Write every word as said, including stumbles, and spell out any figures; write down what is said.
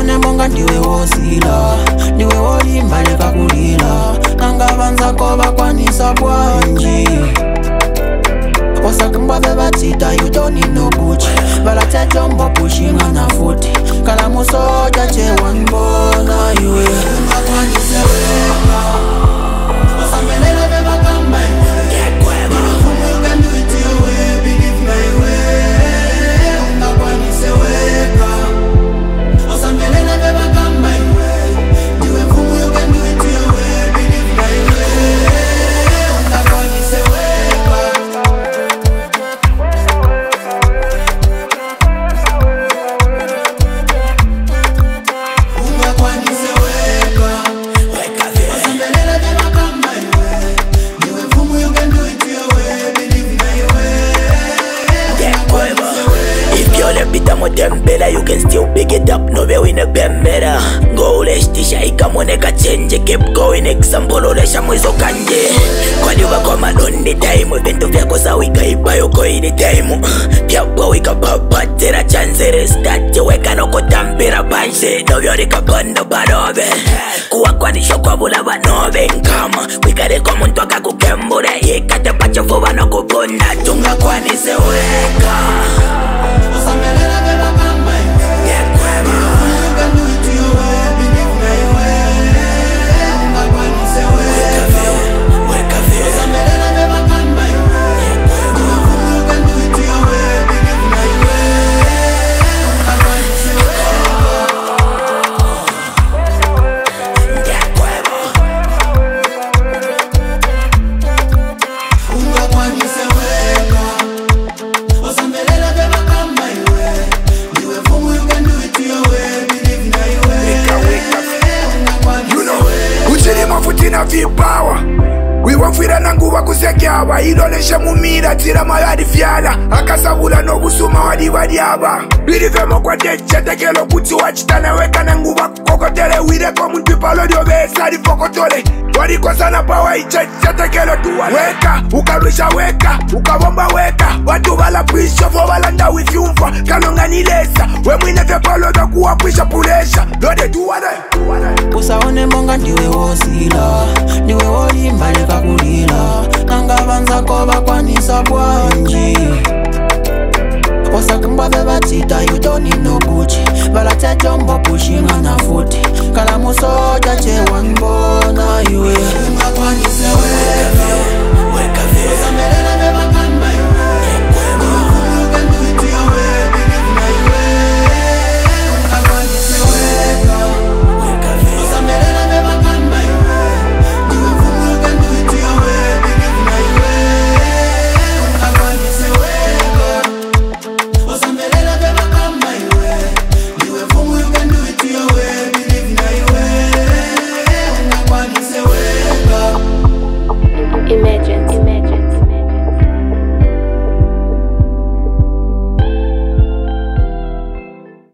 usaone monga ndiwe wosila, ndiwe wolimba lekakulila, nanga vanzako bakwanisa bwanji. Osakamba bebatita, you don't need no Gucci. Balate jumbo pushing on a foot. Kalamu soja che one bona iwe. Bakwanise weka, osamelela beba kamba iwe. You can do it your way, believe my way. Bakwanise weka, osamelela beba kamba iwe. You can do it your way, believe my way. Bakwanise weka. Tempera, you can still pick it up, no veo in a bembera. Go lestisha ikamoneka change, keep going example olesha mwizo kanje. Kwa diwa kwa malonde time, evento vyako sa wika ipa yoko ini time. Piapa wika papatera chance restart, weka noko tampera panche. No veo rika bando barobe, kuwa kwa nisho kwa bula banobe nkama. Wika reko muntu waka kukembure, yeka te pacho fuwa no kubunda. Tunga kwa nise weka osamelela beba kamba iwe. Yeah, kwema. You can do it your way, believe my way. Bakwanise weka, weka vile. Osamelela beba kamba iwe. Yeah, kwema. You can do it your way, believe my way. Bakwanise weka. Yeah, kwema. Bakwanise weka. Osamelela beba kamba iwe. Futina vipawa wiwamfira na nguva kusekyawa iloleshe mumira tira mayadi fyala akasabula no busuma wadi wadyaba bilivemo kwa dechetekelo kuti wachitana weka na nguva kokotele wireko muntu palo lyobesa lifokotole walikosana pawa ichechetekelo tuwa weka ukalwisha weka ukabomba weka watu bala pwisho fo balanda wifyumfa kalonganilesa we mwine vyepalo vyakuwapwisha pulesha lode tuwane usaone monga ndiwe wosila, ndiwe wolimba lekakulila, nanga vanzako bakwanisa bwanji. Osakamba bebatita, you don't need no Gucci. Balate jumbo pushing on a foot. Kalamu soja che one bona iwe. Bakwanise weka.